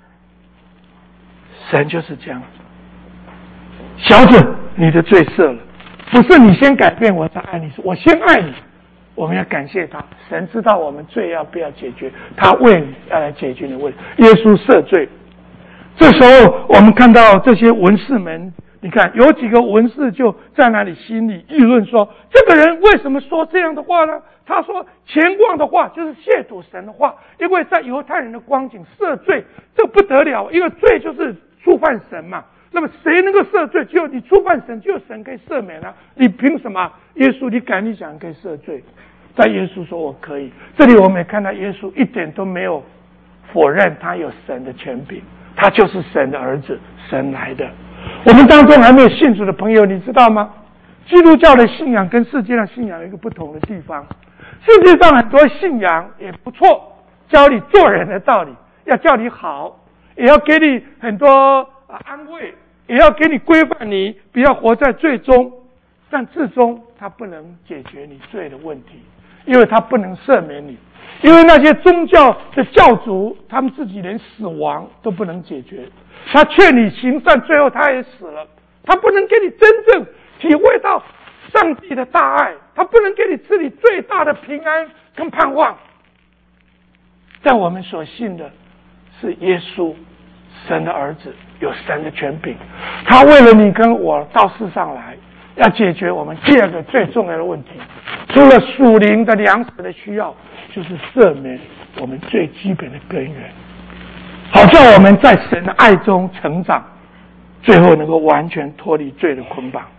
神就是这样。小子，你的罪赦了，不是你先改变我才爱你，是我先爱你。我们要感谢他，神知道我们罪要不要解决，他为你要来解决你的问题。耶稣赦罪。这时候我们看到这些文士们，你看有几个文士就在那里心里议论说，这个人为什么说这样的话呢？他说前光的话就是亵渎神的话，因为在犹太人的光景赦罪这不得了，因为罪就是触犯神嘛。那么谁能够赦罪？只有你触犯神，只有神可以赦免了、啊。你凭什么？耶稣，你敢你讲可以赦罪？但耶稣说我可以。这里我们也看到耶稣一点都没有否认他有神的权柄，他就是神的儿子，神来的。我们当中还没有信主的朋友，你知道吗？基督教的信仰跟世界上信仰有一个不同的地方。世界上很多信仰也不错，教你做人的道理，要叫你好，也要给你很多安慰，也要给你规范你，不要活在罪中。但至终它不能解决你罪的问题，因为它不能赦免你。 因为那些宗教的教主，他们自己连死亡都不能解决。他劝你行善，最后他也死了。他不能给你真正体会到上帝的大爱，他不能给你赐你最大的平安跟盼望。但我们所信的是耶稣，神的儿子，有神的权柄。他为了你跟我到世上来，要解决我们第二个最重要的问题，除了属灵的粮食的需要，就是赦免我们最基本的根源，好叫我们在神的爱中成长，最后能够完全脱离罪的捆绑。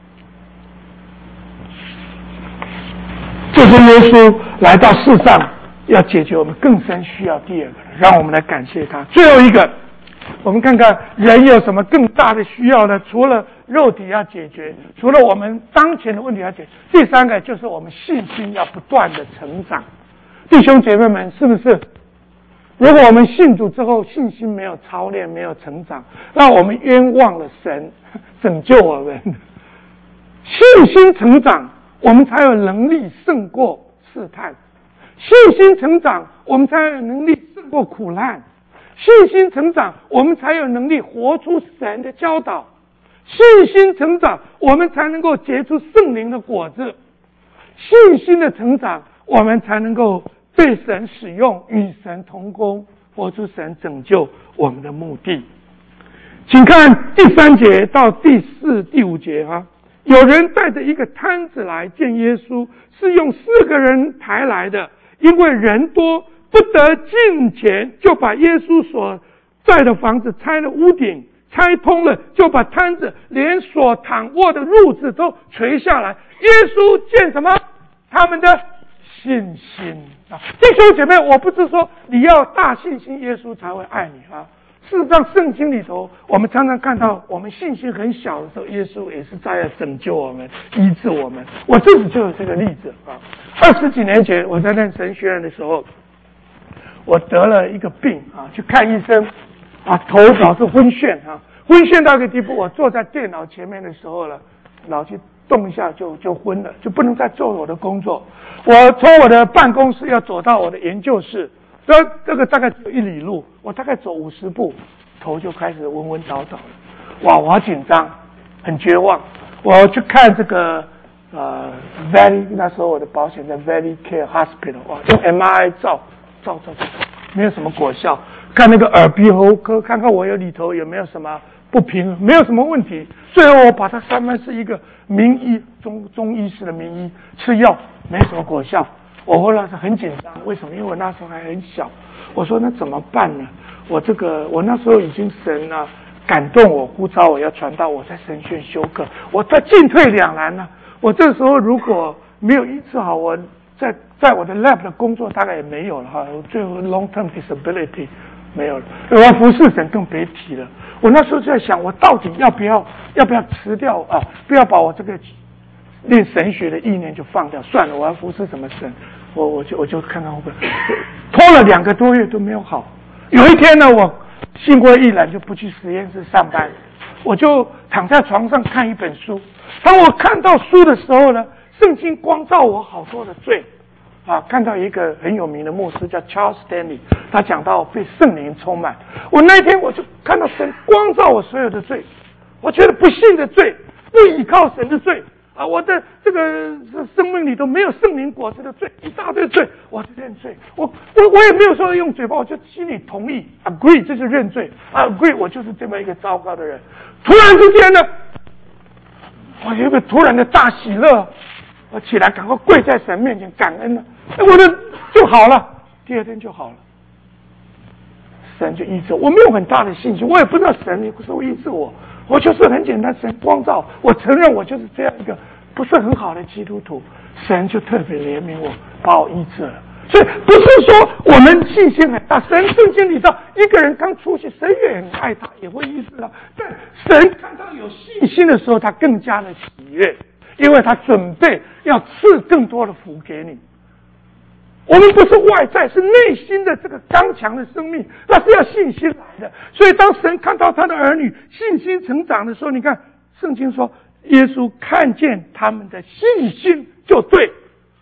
这是耶稣来到世上要解决我们更深需要第二个，让我们来感谢他。最后一个，我们看看人有什么更大的需要呢？除了肉体要解决，除了我们当前的问题要解决，第三个就是我们信心要不断的成长。弟兄姐妹们，是不是？如果我们信主之后信心没有操练，没有成长，那我们冤枉了神拯救我们。信心成长，我们才有能力胜过试探；信心成长，我们才有能力胜过苦难；信心成长，我们才有能力活出神的教导；信心成长，我们才能够结出圣灵的果子；信心的成长，我们才能够被神使用，与神同工，活出神拯救我们的目的。请看第三节到第四、第五节啊。有人带着一个摊子来见耶稣，是用四个人抬来的，因为人多不得进前，就把耶稣所在的房子拆了屋顶，拆通了，就把摊子连所躺卧的褥子都垂下来。耶稣见什么？他们的信心啊！弟兄姐妹，我不是说你要大信心，耶稣才会爱你啊。事实上，圣经里头，我们常常看到，我们信心很小的时候，耶稣也是在拯救我们、医治我们。我自己就有这个例子啊。二十几年前，我在念神学院的时候，我得了一个病啊，去看医生啊，头脑是昏眩啊，昏眩到一个地步，我坐在电脑前面的时候呢，脑筋动一下就就昏了，就不能再做我的工作。我从我的办公室要走到我的研究室。这这个大概只有一里路，我大概走五十步，头就开始昏昏倒倒了。哇，我好紧张，很绝望。我去看这个呃 Valley， 那时候我的保险在 Valley Care Hospital， 哇，用 M R I 照照照照，没有什么果效。看那个耳鼻喉科，看看我有里头有没有什么不平衡，没有什么问题。最后我把它三分是一个名医中中医师的名医，吃药没什么果效。我后来是很紧张，为什么？因为我那时候还很小。我说那怎么办呢？我这个我那时候已经神啊感动我，呼召我要传道，我在神学院修课，我在进退两难呢。我这时候如果没有医治好，我在在我的 lab 的工作大概也没有了哈，我最后 long term disability 没有了，我要服侍神更别提了。我那时候就在想，我到底要不要要不要辞掉啊？不要把我这个练神学的意念就放掉，算了，我要服侍什么神？我我就我就看看会不会拖了两个多月都没有好。有一天呢，我心灰意冷，就不去实验室上班，我就躺在床上看一本书。当我看到书的时候呢，圣经光照我好多的罪啊！看到一个很有名的牧师叫 Charles Stanley， 他讲到被圣灵充满。我那天我就看到神光照我所有的罪，我觉得不信的罪，不依靠神的罪。啊，我的这个生命里头没有圣灵果子的罪，一大堆罪，我是认罪。我我我也没有说用嘴巴，我就心里同意 agree， 这是认罪 agree， 我就是这么一个糟糕的人。突然之间呢，我有一个突然的大喜乐，我起来赶快跪在神面前感恩了，我的就好了，第二天就好了。神就医治我，我没有很大的信心，我也不知道神你不是会医治我。我就是很简单，神光照我，承认我就是这样一个不是很好的基督徒，神就特别怜悯我，把我医治了。所以不是说我们信心很大，神圣经里头一个人刚出去，神也很爱他，也会医治他。但神看到有信心的时候，他更加的喜悦，因为他准备要赐更多的福给你。我们不是外在，是内心的这个刚强的生命，那是要信心来的。所以当神看到他的儿女信心成长的时候，你看圣经说耶稣看见他们的信心就对，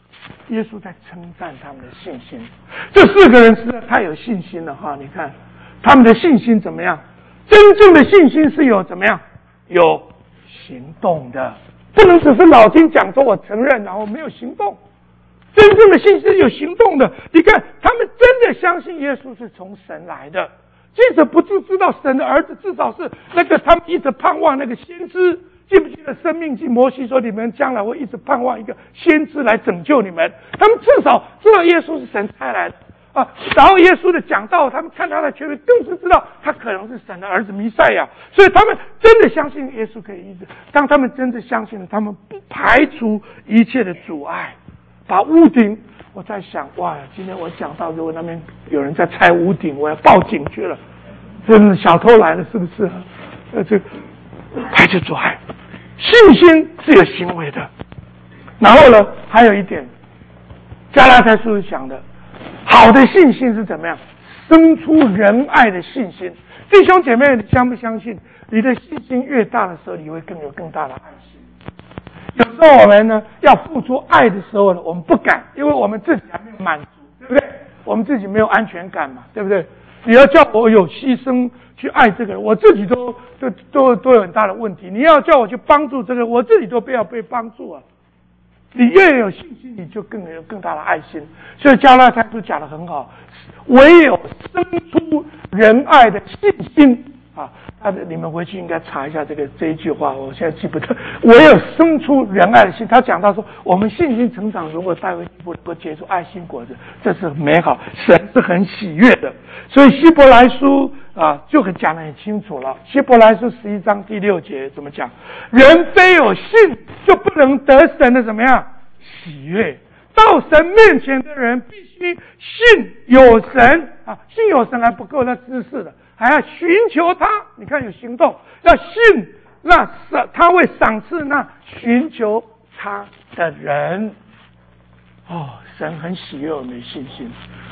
耶稣在称赞他们的信心。这四个人实在太有信心了哈！你看他们的信心怎么样？真正的信心是有怎么样？有行动的，不能只是脑筋讲说我承认，然后没有行动。真正的信心是有行动的。你看他们真的相信耶稣是从神来的。记者不只知道神的儿子，至少是那个他们一直盼望那个先知。记不记得生命记摩西说你们将来会一直盼望一个先知来拯救你们？他们至少知道耶稣是神差来的啊。然后耶稣的讲道，他们看他的权威，更是知道他可能是神的儿子弥赛亚。所以他们真的相信耶稣可以医治。当他们真的相信了，他们不排除一切的阻碍，把屋顶。我在想，哇，今天我讲到，如果那边有人在拆屋顶，我要报警去了。真的小偷来了，是不是？呃，这排除阻碍。信心是有行为的。然后呢，还有一点，加拉太书讲的，好的信心是怎么样？生出仁爱的信心。弟兄姐妹，你相不相信？你的信心越大的时候，你会更有更大的爱心。有时候我们呢，要付出爱的时候呢，我们不敢，因为我们自己还没有满足，对不对？我们自己没有安全感嘛，对不对？你要叫我有牺牲去爱这个人，我自己都都都都有很大的问题。你要叫我去帮助这个，我自己都不要被帮助啊！你越有信心，你就更有更大的爱心。所以加拉太书讲得很好，唯有生出仁爱的信心啊！他的你们回去应该查一下这个这一句话，我现在记不得。唯有生出仁爱的心，他讲到说，我们信心成长如果带回不能够结出爱心果子，这是美好，神是很喜悦的。所以希伯来书啊就很讲得很清楚了。希伯来书十一章第六节怎么讲？人非有信就不能得神的怎么样喜悦。到神面前的人必须信有神啊，信有神还不够，那知识的。还要寻求他，你看有行动，要信，那他会赏赐那寻求他的人。哦，神很喜悦我们的信心。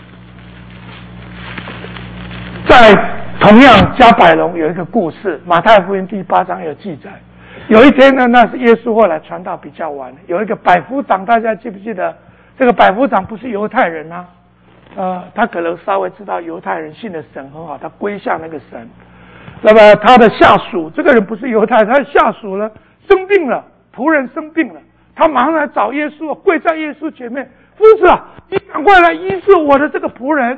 在同样加百隆有一个故事，马太福音第八章有记载。有一天呢，那是耶稣后来传道比较晚，有一个百夫长，大家记不记得？这个百夫长不是犹太人啊。呃，他可能稍微知道犹太人信的神很好，他归向那个神。那么他的下属，这个人不是犹太人，他的下属呢生病了，仆人生病了，他马上来找耶稣，跪在耶稣前面，夫子啊，你赶快来医治我的这个仆人。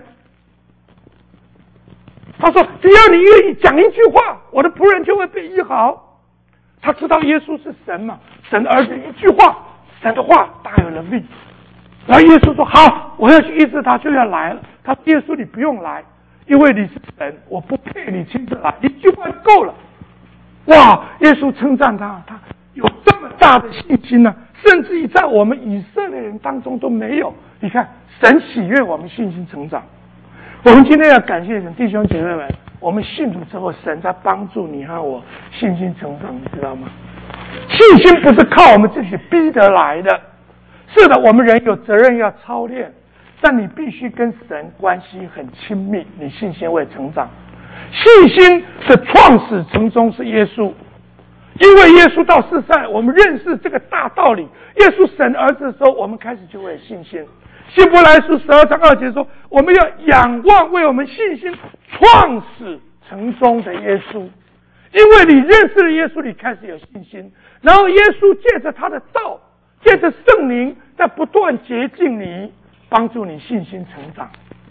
他说，只要你愿意讲一句话，我的仆人就会被医好。他知道耶稣是神嘛，神的儿子，一句话，神的话大有能力。然后耶稣说，好，我要去医治他，就要来了。他说，耶稣你不用来，因为你是神，我不配你亲自来，一句话就够了。哇，耶稣称赞他，他有这么大的信心呢、啊，甚至于在我们以色列人当中都没有。你看，神喜悦我们信心成长。我们今天要感谢神，弟兄姐妹们，我们信主之后，神在帮助你和我信心成长，你知道吗？信心不是靠我们自己逼得来的。是的，我们人有责任要操练，但你必须跟神关系很亲密，你信心会成长。信心的创始成终是耶稣，因为耶稣到世上，我们认识这个大道理。耶稣神儿子的时候，我们开始就会有信心。希伯来书十二章二节说，我们要仰望为我们信心创始成终的耶稣，因为你认识了耶稣，你开始有信心，然后耶稣借着他的道，借着圣灵在不断洁净你，帮助你信心成长。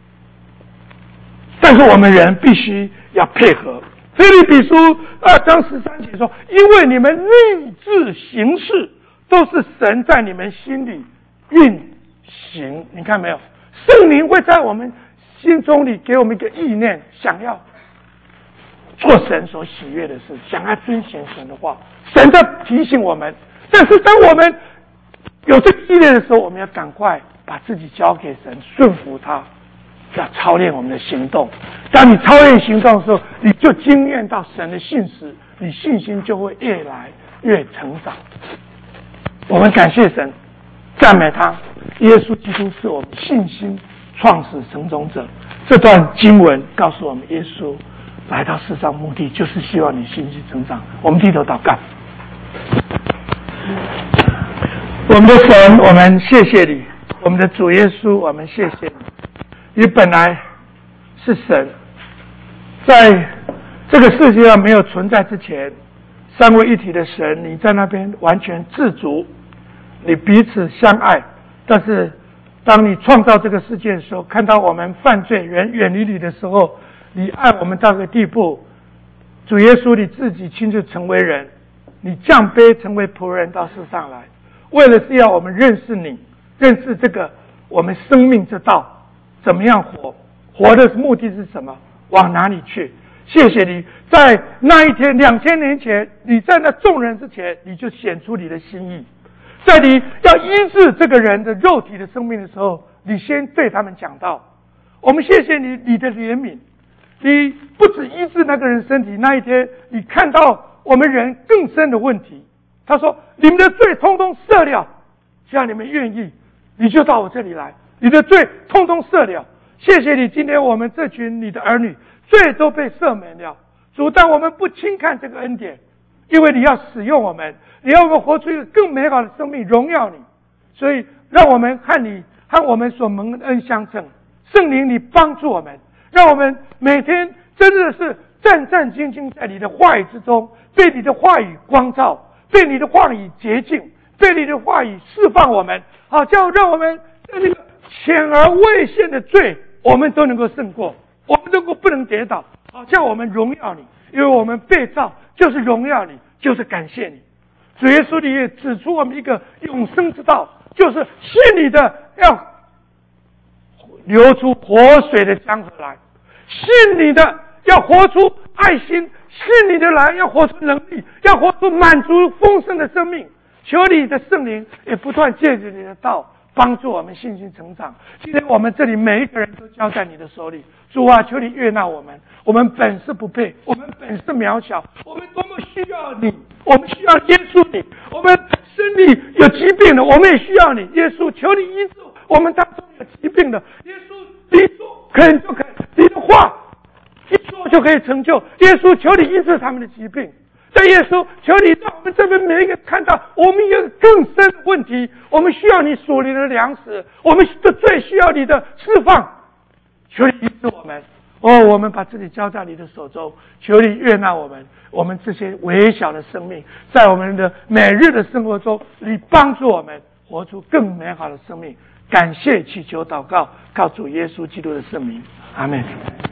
但是我们人必须要配合。腓立比书二章十三节说，因为你们立志行事都是神在你们心里运行。你看没有，圣灵会在我们心中里给我们一个意念，想要做神所喜悦的事，想要遵行神的话，神在提醒我们。但是当我们有这个意念的时候，我们要赶快把自己交给神，顺服他，要操练我们的行动。当你操练行动的时候，你就经验到神的信实，你信心就会越来越成长。我们感谢神，赞美他。耶稣基督是我们信心创始成终者。这段经文告诉我们，耶稣来到世上目的就是希望你信心成长。我们低头祷告。我们的神，我们谢谢你， 我们的主耶稣，我们谢谢你。你本来是神，在这个世界上没有存在之前，三位一体的神，你在那边完全自足，你彼此相爱。但是当你创造这个世界的时候，看到我们犯罪远远离你的时候，你爱我们到个地步，主耶稣你自己亲自成为人，你降卑成为仆人到世上来，为了是要我们认识你，认识这个我们生命之道，怎么样活，活的目的是什么，往哪里去。谢谢你，在那一天两千年前，你在那众人之前，你就显出你的心意。在你要医治这个人的肉体的生命的时候，你先对他们讲道。我们谢谢你，你的怜悯，你不止医治那个人身体，那一天你看到我们人更深的问题。他说：“你们的罪通通赦了，只要你们愿意，你就到我这里来，你的罪通通赦了。”谢谢你，今天我们这群你的儿女罪都被赦免了。主，但我们不轻看这个恩典，因为你要使用我们，你要我们活出一个更美好的生命，荣耀你。所以让我们和你和我们所蒙的恩相称。圣灵，你帮助我们，让我们每天真的是战战兢兢在你的话语之中，被你的话语光照，被你的话语洁净，被你的话语释放我们，好叫让我们在那个浅而未现的罪，我们都能够胜过，我们能够不能跌倒，好叫我们荣耀你，因为我们被造就是荣耀你，就是感谢你。主耶稣，你也指出我们一个永生之道，就是信你的要流出活水的江河来，信你的要活出爱心，信你的来要活出能力，要活出满足丰盛的生命。求你的圣灵也不断借着你的道帮助我们信心成长。今天我们这里每一个人都交在你的手里，主啊，求你悦纳我们，我们本是不配，我们本是渺小，我们多么需要你，我们需要耶稣你，我们身体有疾病的，我们也需要你，耶稣，求你医治我们当中有疾病的，耶稣，你说肯就肯，你的话一说就可以成就，耶稣，求你医治他们的疾病。但耶稣，求你让我们这边每一个看到我们有更深的问题，我们需要你属灵的粮食，我们的罪需要你的释放，求你医治我们。哦，我们把自己交在你的手中，求你悦纳我们，我们这些微小的生命，在我们的每日的生活中，你帮助我们活出更美好的生命。感谢祈求祷告，靠主耶稣基督的圣名，阿们。